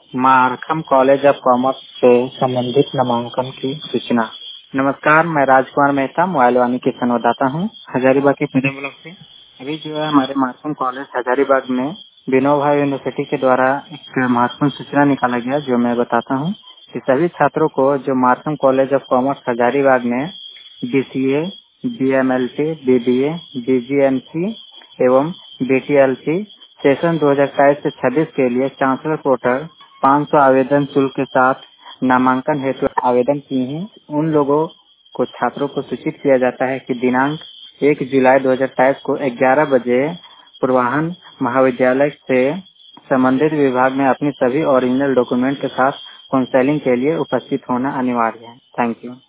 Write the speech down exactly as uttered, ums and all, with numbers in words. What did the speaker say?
मारखम college of commerce से संबंधित नामांकन की सूचना। नमस्कार, मैं राजकुमार मेहता मोबाइल वाणी की संवाददाता हूँ हजारीबाग के पीडे ब्लॉक से। अभी जो है हमारे मारखम कॉलेज हजारीबाग में विनोबा यूनिवर्सिटी के द्वारा एक महत्वपूर्ण सूचना निकाला गया, जो मैं बताता हूँ कि सभी छात्रों को जो Markham college of commerce Hazaribagh में बीसीए, बीएमएलटी, बीबीए, बीजीएमसी एवं बीटीएलसी सेशन दो हज़ार तेईस से छब्बीस के लिए चांसलर पोर्टल पाँच सौ आवेदन शुल्क के साथ नामांकन हेतु आवेदन किए हैं। उन लोगों को छात्रों को सूचित किया जाता है कि दिनांक एक जुलाई दो हज़ार तेईस को ग्यारह बजे पूर्वाहन महाविद्यालय से संबंधित विभाग में अपनी सभी ओरिजिनल डॉक्यूमेंट के साथ काउंसलिंग के लिए उपस्थित होना अनिवार्य है। Thank you.